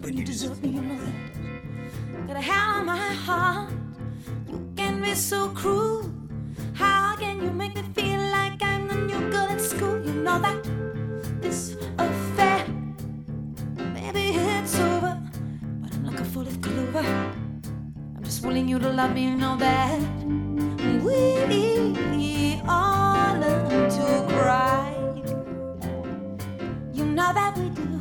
when you desert me, you know that. Got a hand on my heart. You can be so cruel. How can you make me feel like I'm the new girl at school? You know that this affair, maybe it's over, but I'm like a four-leaf clover. I'm just willing you to love me, you know that. We all learn to cry. You know that we do.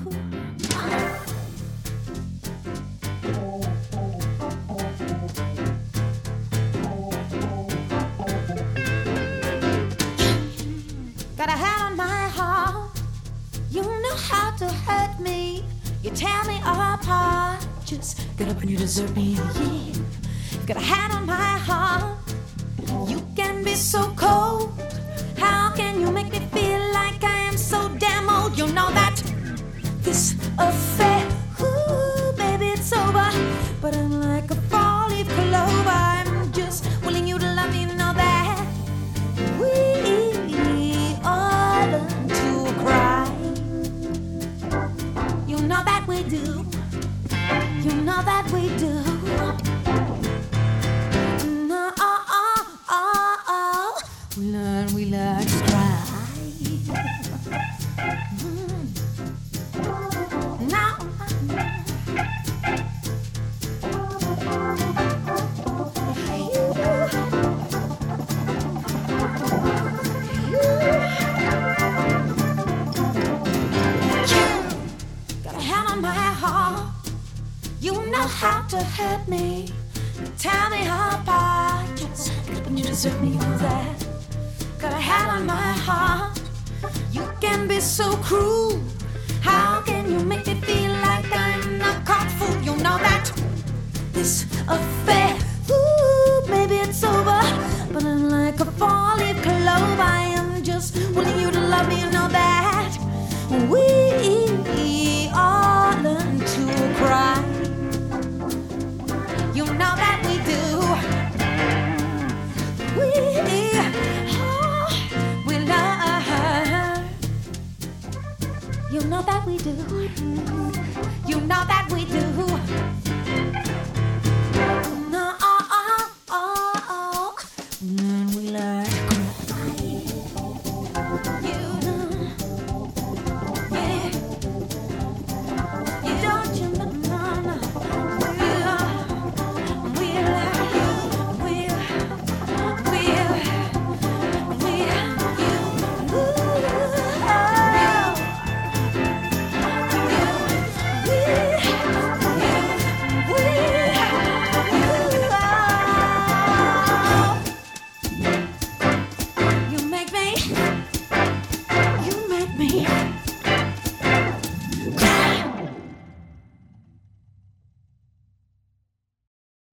Got a hand on my heart. You know how to hurt me. You tear me apart. Just get up when you desert me. Yeah. Got a hand on my heart. You can be so cold. How can you make me feel like I am so damn old? You know that this affair, ooh, baby, it's over. But I'm like a four-leaf clover. I'm just willing you to love me, you know that. We all learn to cry. You know that we do. You know that we do. We learn to cry. Now got a hand on my heart. You know how to hurt me. Tell me apart. Just when you desert me, you know that. Got a hand on my heart. You can be so cruel. How can you make me feel like I'm a cock fool? You know that this affair, ooh, maybe it's over, but I'm like a four-leaf clover. I am just willing you to love me, you know that. We all learn to cry. You know that we do. We learn. You know that we do. You know that we do.